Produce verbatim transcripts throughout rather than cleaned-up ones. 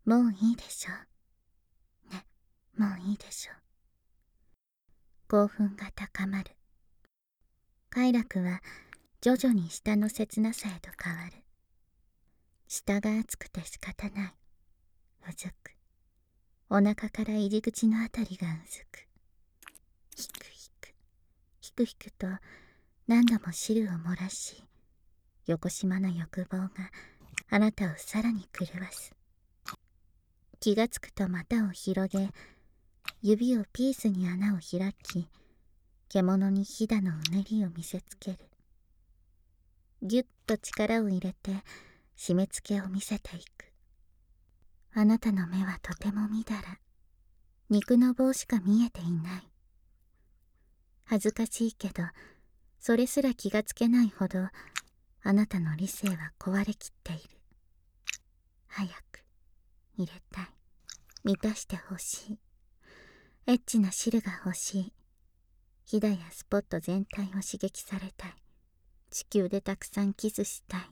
もういいでしょ。ね、もういいでしょ。興奮が高まる。快楽は徐々に舌の切なさへと変わる。舌が熱くて仕方ない。うずく。お腹から入り口のあたりがうずく。ひくひく、ひくひくと何度も汁を漏らし、よこしまな欲望があなたをさらに狂わす。気がつくと股を広げ、指をピースに穴を開き、獣にひだのうねりを見せつける。ぎゅっと力を入れて締め付けを見せていく。あなたの目はとてもみだら、肉の棒しか見えていない。恥ずかしいけど、それすら気がつけないほど、あなたの理性は壊れきっている。早く、入れたい。満たしてほしい。エッチな汁が欲しい。ひだやスポット全体を刺激されたい。地球でたくさんキスしたい。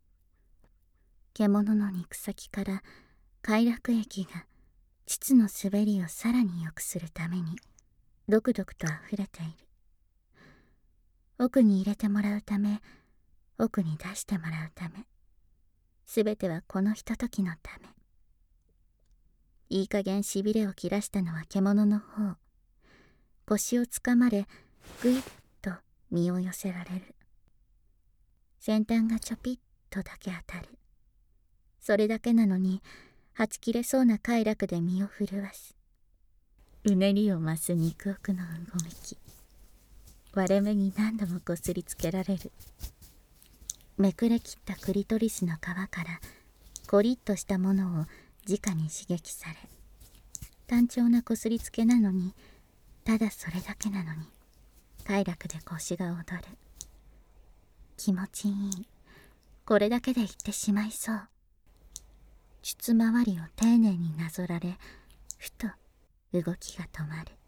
獣の肉先から快楽液が膣の滑りをさらに良くするためにドクドクと溢れている。奥に入れてもらうため、奥に出してもらうため、すべてはこのひとときのため。いい加減しびれを切らしたのは獣の方。腰をつかまれ、ぐいっと身を寄せられる。先端がちょぴっとだけ当たる。それだけなのに、はち切れそうな快楽で身を震わす。うねりを増す肉奥のうごめき。割れ目に何度もこすりつけられる。めくれ切ったクリトリスの皮からコリッとしたものを直に刺激され、単調なこすりつけなのに、ただそれだけなのに快楽で腰が踊る。気持ちいい。これだけで言ってしまいそう。膣周りを丁寧になぞられ、ふと動きが止まる。